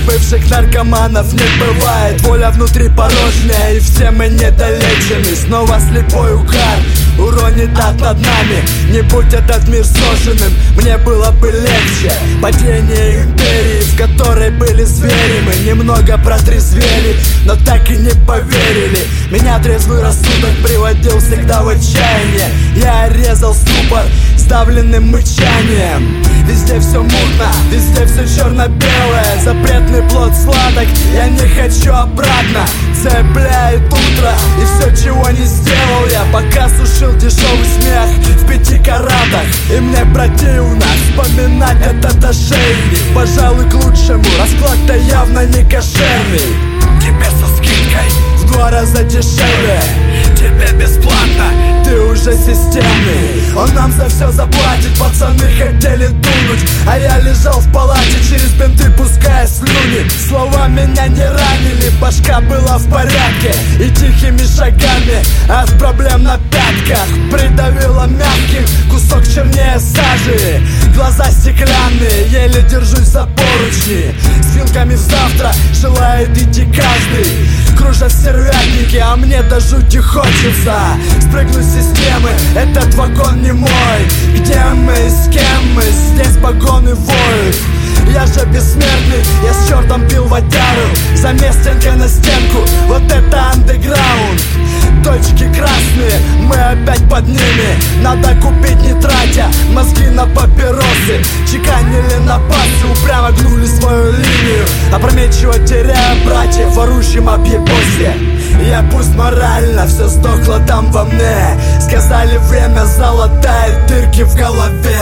бывших наркоманов не бывает. Воля внутри порожняя, и все мы недолечены. Снова слепой угар уронит над нами. Не будь этот мир сложенным, мне было бы легче. Падение империи, в которой были звери. Мы немного протрезвели, но так и не поверили. Меня трезвый рассудок приводил всегда в отчаяние. Я резал ступор сдавленным мычанием. Везде все мутно, везде все черно-белое. Запретный плод сладок, я не хочу обратно. Цепляет утро, и все, чего не сделал я, пока сушил дешевый смех в 5 каратах. И мне противно вспоминать этот ошейник. Пожалуй, к лучшему, расклад-то явно не кошерный. Тебе со скидкой в 2 раза дешевле, тебе бесплатно, ты уже системный. Он нам за все заплатит, пацаны хотели дунуть, а я лежал в палате, через бинты пуская слюни. Слова меня не ранили, башка была в порядке. И тихими шагами от проблем на пятках придавило мягким кусок чернее сажи. Глаза стеклянные, еле держусь за поручни. С вилками в завтра желает идти каждый. Кружат стервятники, а мне до жути хочется спрыгнуть с системы, этот вагон не мой. Где мы, с кем мы, здесь погоны воют. Я же бессмертный, я с чертом пил водяру. Замес стенка на стенку, вот это андеграунд. Точки красные, мы опять под ними. Надо купить не тратя мозги на папиросы. Чеканили на пальцы, упрямо гнули свою линию, опрометчиво теряя братьев в орущем объебосе. Я пусть морально все сдохло там во мне. Сказали, время залатает дырки в голове.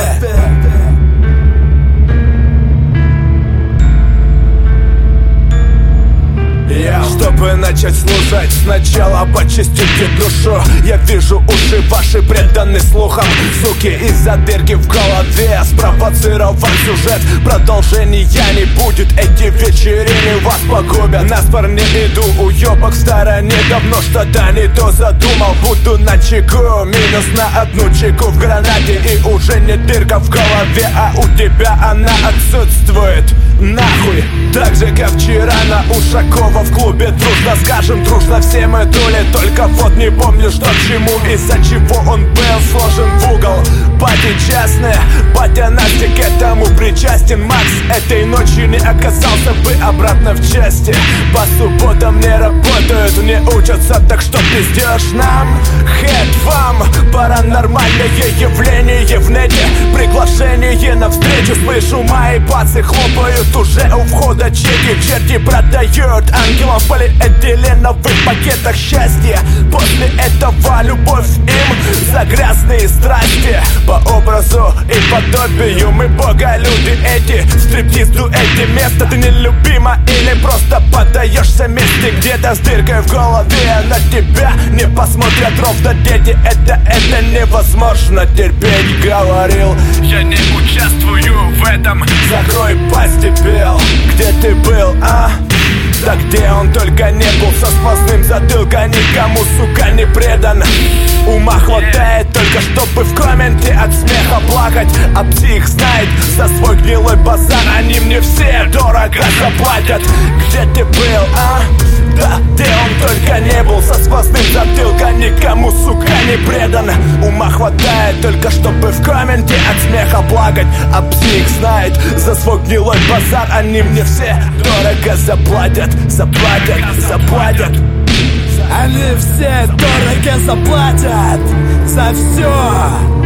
Чтобы начать слушать, сначала почистите душу. Я вижу уши ваши преданы слухам. Суки, из-за дырки в голове спровоцировал сюжет. Продолжения не будет, эти вечерины вас погубят. На спор не иду, уебок в стороне. Давно что-то не то задумал. Буду начеку, минус на 1 чеку в гранате. И уже не дырка в голове, а у тебя она отсутствует. Нахуй, так же как вчера на Ушакова в клубе. Дружно скажем, дружно все мы дули. Только вот не помню, что к чему, из-за чего он был сложен в угол. Пати частные, батя Настя к этому причастен. Макс этой ночью не оказался бы обратно в части. По субботам не работают, не учатся, так что пиздешь нам? Хэт вам, паранормальное явление в нете. Приглашение на встречу, слышу, мои пацы хлопают. Уже у входа чеки, черти продают ангелов в полиэтиленовых пакетах счастья. После этого любовь им за грязные страсти. По образу и подобию мы боголюди эти. В стриптиз-дуэте место ты нелюбима или просто поддаешься мести. Где-то с дыркой в голове на тебя не посмотрят ровно дети. Это невозможно терпеть, говорил. Я не участвую в этом, закрой пасть, дебил. Где ты был, а? Да где он только не был, со сквозным затылка, никому, сука, не предан. Ума хватает только, чтобы в комменте от смеха плакать. А псих знает за свой гнилой базар, они мне все дорого заплатят. Где ты был, а? Да где он только не был, со сквозным затылка, никому, сука, не предан. Ума хватает только, чтобы в комменте от смеха плакать. А псих знает за свой гнилой базар, они мне все дорого заплатят. Заплатят, заплатят. Они все дорого заплатят за все.